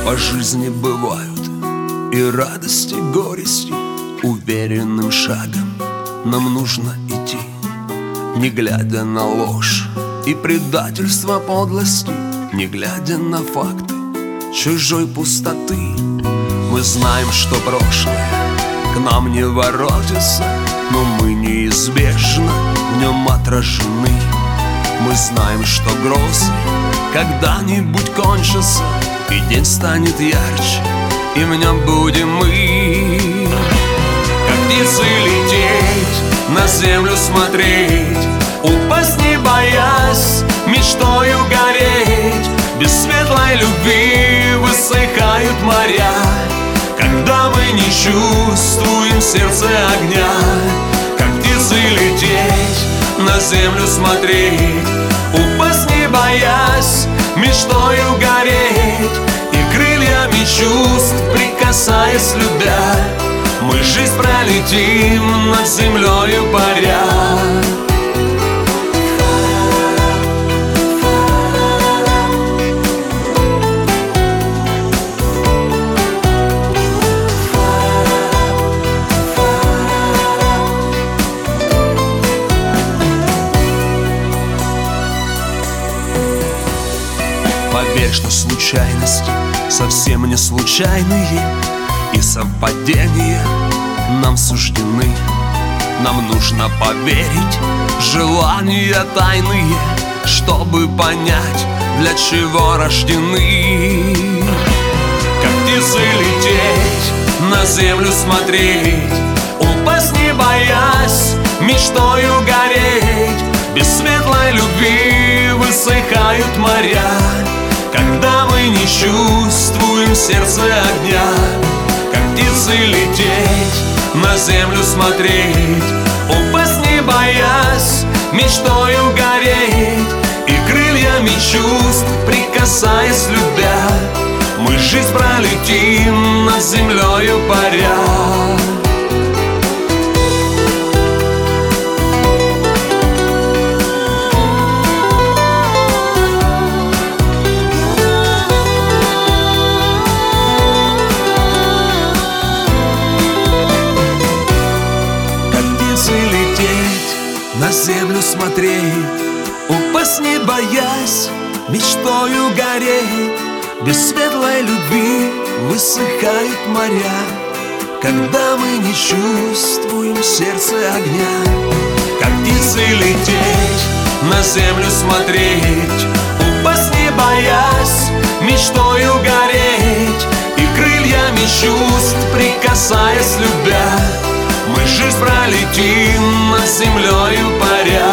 По жизни бывают и радости, и горести. Уверенным шагом нам нужно идти, не глядя на ложь и предательство подлости, не глядя на факты чужой пустоты. Мы знаем, что прошлое к нам не воротится, но мы неизбежно в нем отражены. Мы знаем, что грозы когда-нибудь кончатся, и день станет ярче, и в нем будем мы. Как птицы лететь, на землю смотреть, упасть не боясь, мечтою гореть. Без светлой любви высыхают моря, когда мы не чувствуем в сердце огня. Как птицы лететь, на землю смотреть, упасть не боясь, мечтою гореть. И крыльями чувств прикасаясь, любя, мы жизнь пролетим над землею паря. Поверь, что случайности совсем не случайные, и совпадения нам суждены. Нам нужно поверить в желания тайные, чтобы понять, для чего рождены. Как птицы лететь, на землю смотреть, упасть не боясь, мечтою гореть. Без светлой любви высыхают моря, когда мы не чувствуем в сердце огня. Как птицы лететь, на землю смотреть, упасть не боясь, мечтою гореть. И крыльями чувств прикасаясь, любя, мы жизнь пролетим над землею паря. На землю смотреть, упасть не боясь, мечтою гореть. Без светлой любви высыхают моря, когда мы не чувствуем в сердце огня. Как птицы лететь, на землю смотреть, упасть не боясь, мечтою гореть. И крыльями чувств прикасаясь, любя, мы жизнь пролетим над землею паря.